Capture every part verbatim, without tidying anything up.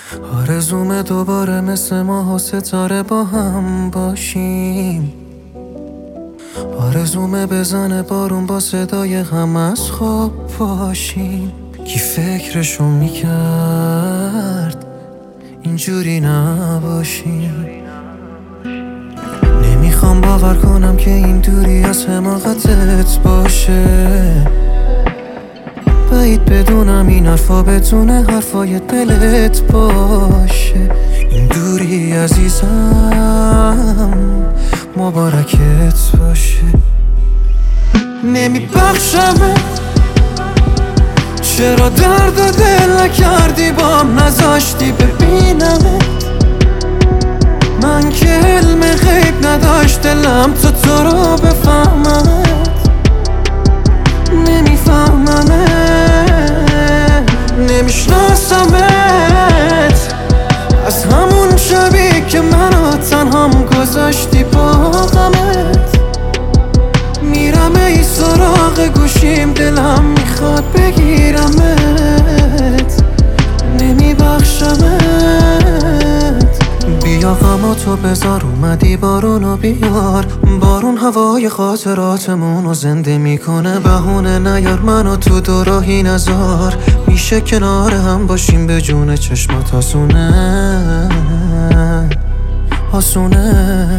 آرزومه دوباره مثل ماه و ستاره با هم باشیم. آرزومه بزنه بارون با صدای غم از خواب باشیم. کی فکرشو میکرد اینجوری نباشیم. نمیخوام باور کنم که این دوری از حماقتت باشه. بعید بدونم این حرفا بتونه حرفای دلت باشه. این دوری عزیزم مبارکت باشه. نمیبخشمه چرا درد و دل نکردی بام نذاشتی ببینمه. من که علم غیب نداشت دلم تو تو رو بفهممت. نمیفهممت نمیشناسمت از همون شبی که منو تنهام گذاشتی با غمت. میرم ای سراغ گوشیم دلم میخواد بگیرمت. نمیبخشمت. بیا غماتو بذار اومدی بارونو بیار. بارون هوای خاطراتمونو زنده میکنه. بهونه نیار منو تو دوراهی نذار. میشه کنار هم باشیم به جون چشمات آسونه آسونه.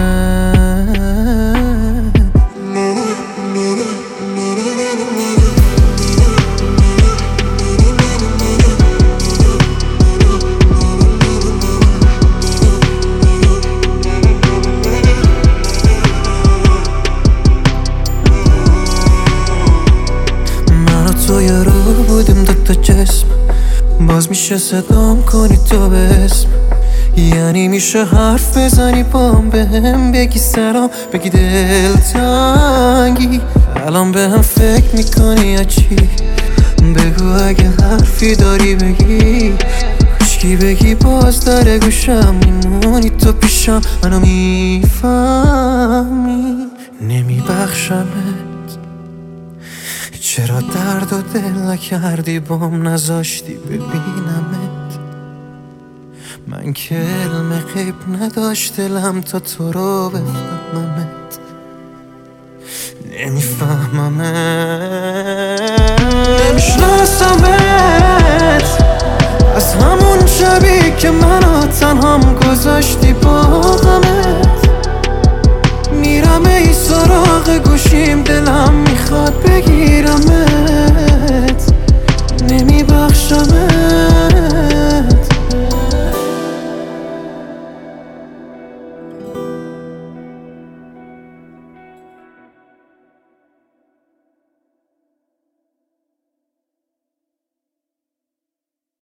توی رو بودیم دوتا جسم. باز میشه صدام کنی تو به اسم. یعنی میشه حرف بزنی بام بهم بگی سلام بگی دلتنگی. الان به هم فکر میکنی یا چی؟ بگو اگه حرفی داری بگی. کشکی بگی باز در گوشم میمونی تو پیشم منو میفهمی. نمیبخشمت چرا درد و دل نکردی بام نذاشتی ببینمت. من که علم غیب نداشت دلم تا تو رو بفهممت. نمیفهممت نمیشناسمت از همون شبی که منو تنهام گذاشتی با غمت. میرم ای سراغ گوشیم دلم میخواد بگیرمت. نمیبخشمت.